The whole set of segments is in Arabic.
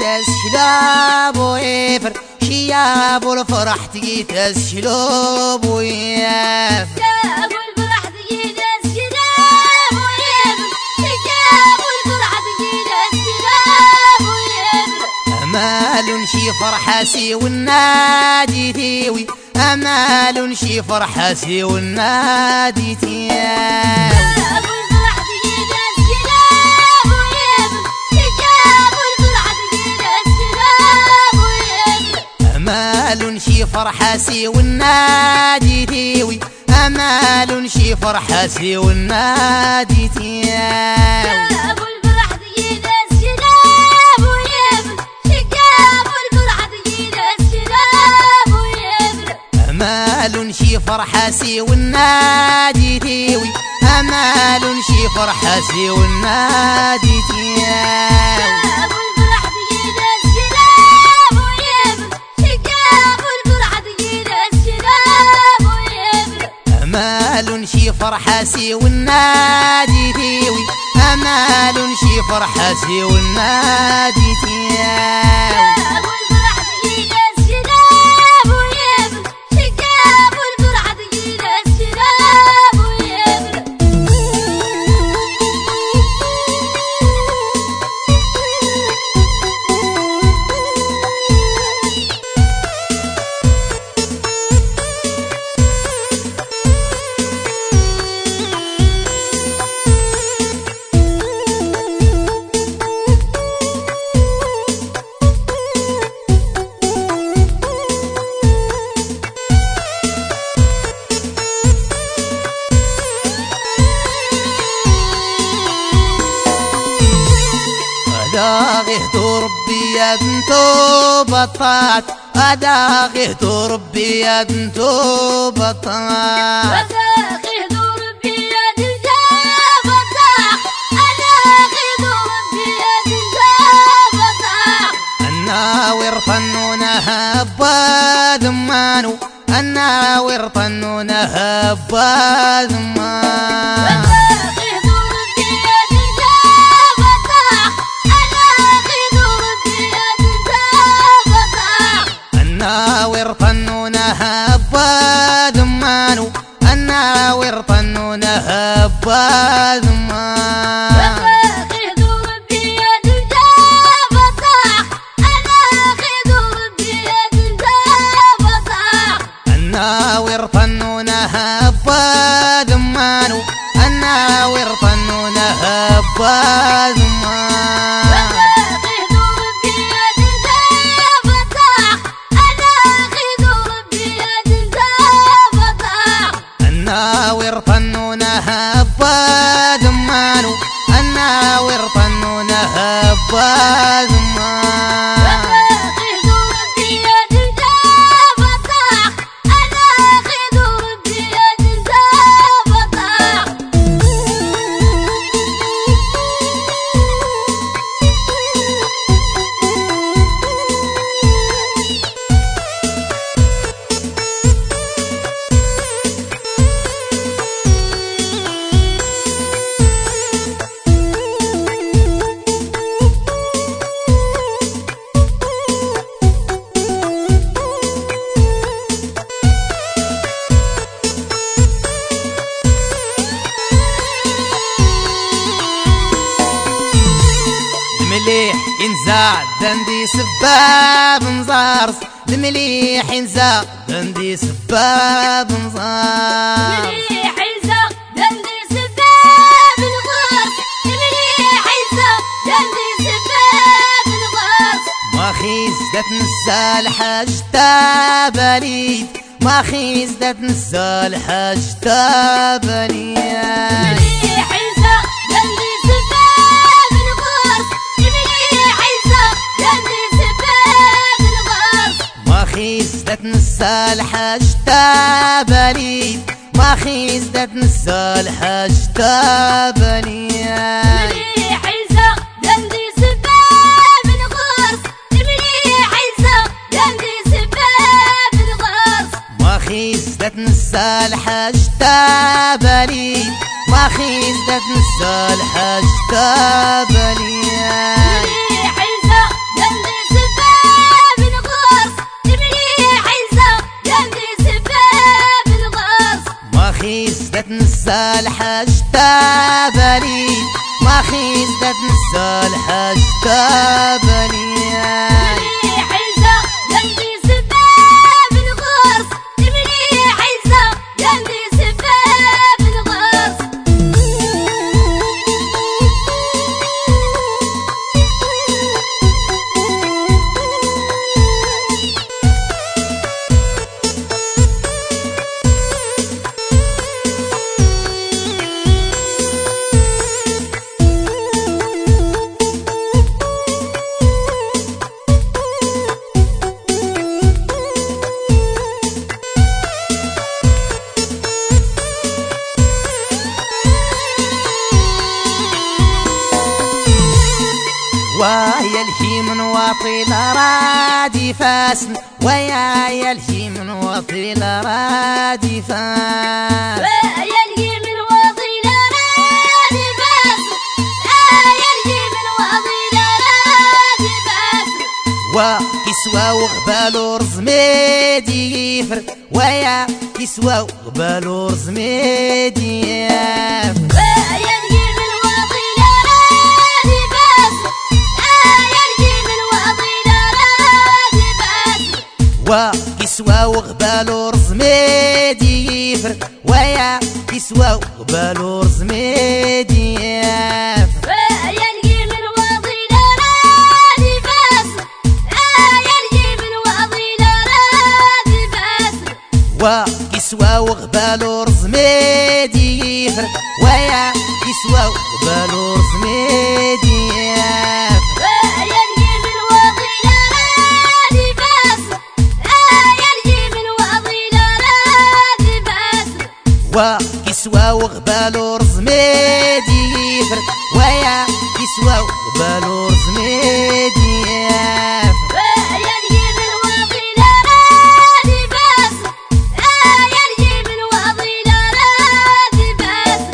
الشلاب ويفر شياب والفرح تجيت الشلاب ويفر شياب والفرح تجيت الشلاب ويفر شياب والفرح تجيت الشلاب ويفر أمال شي فرحاسي والنادي تيوي أمال شي فرحاسي والنادي تيوي أمال شي فرحاسي والنادي تيوي أمال شي فرحاسي والنادي تيوي شياب والفرح تجيت الشلاب ويفر شياب والفرح تجيت الشلاب ويفر أمال شي فرحاسي والنادي تيوي أمال شي فرحاسي والنادي تيوي أمال شي فرحاسي والنادي تيوي أمال شي فرحاسي والنادي تيوي أداغه ربي يا بنتو بطاط أداغه ربي يا بنتو بطاط الناور طنونها بادمانو الناور طنونها بادمانو الناور طنونها بادمانو الناور طنونها بادمانو الناور طنونها بادمانو الناور طنونها بادمانو الناور طنونها بادمانو الناور طنونها بادمانو المليح ينزع دندي سباب نزارس المليح ينزع دندي سباب نزارس المليح ينزع دندي سباب نزارس المليح ينزع دندي سباب نزارس ما خيزدت نسال حاج تابليت ما خيزدت نسال حاج تابليت خيزدت نسال حاج تابليت ما خيزدت نسال حاج تابليت المليح يزق دندي سباب الغرس المليح يزق دندي سباب الغرس ما خيزدت نسال حاج تابليت ما خيزدت نسال حاج تابليت المليح يزق دندي الصالح اجتابني ما خيزدت الصالح اجتابني مليح عزة قلبي سباب الغرس مليح عزة قلبي سباب الغرس ويا الهي من واطيل رادي فاسن ويا الهي من واطيل رادي فاس يلقي من وضيل رادي فاس يلقي من وضيل رادي فاس وكسوة وغبال ورزميدي يفر ويا كسوة وغبال ورزميدي يفر يلقي من وضيل رادي فاس يلقي من وضيل رادي فاس وكسوة وغبال ورزميدي يفر ويا كسوة وغبال ورزميدي يفر يلقي من وضيل رادي فاس يلقي من وضيل رادي فاس وكسوة وغبال ورزميدي يفر ويا كسوة وغبال ورزميدي يفر يلقي من وضيل رادي فاس يلقي من وضيل رادي فاس وكسوة وغبال ورزميدي يفر ويا كسوة وغبال ورزميدي يفر يلقي من وضيل رادي فاس يلقي من وضيل رادي فاس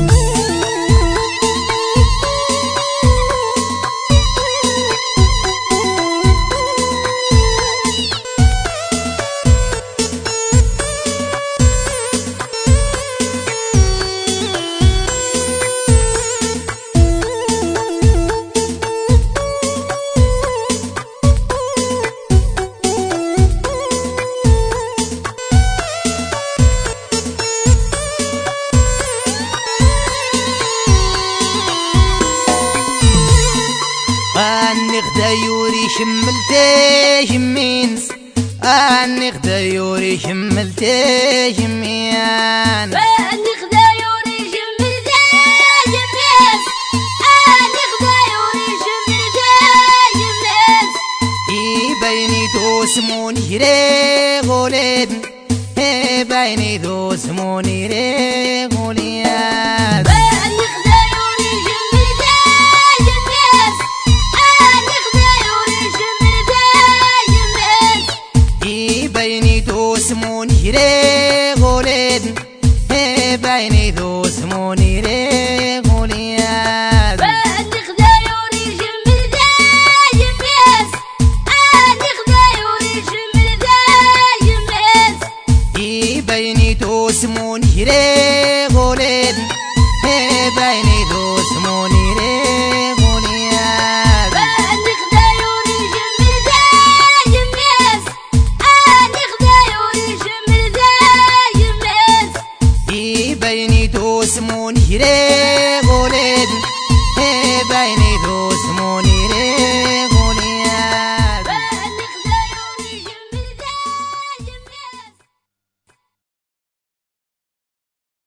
اني غدا يوري شملتي يمينس اني غدا يوري شملتي يمين نخدا يوري جمل داي الناس نخدا يوري جمل داي الناس بيني دوسموني ريغولين بيني دوسموني ريغولين نخدا يوري جمل داي الناس نخدا يوري جمل داي الناس بيني دوسموني ريغولين بيني دوسموني ريغولين نخدا يوري جمل داي الناس نخدا يوري جمل داي الناس بيني دوسموني ريغولين بيني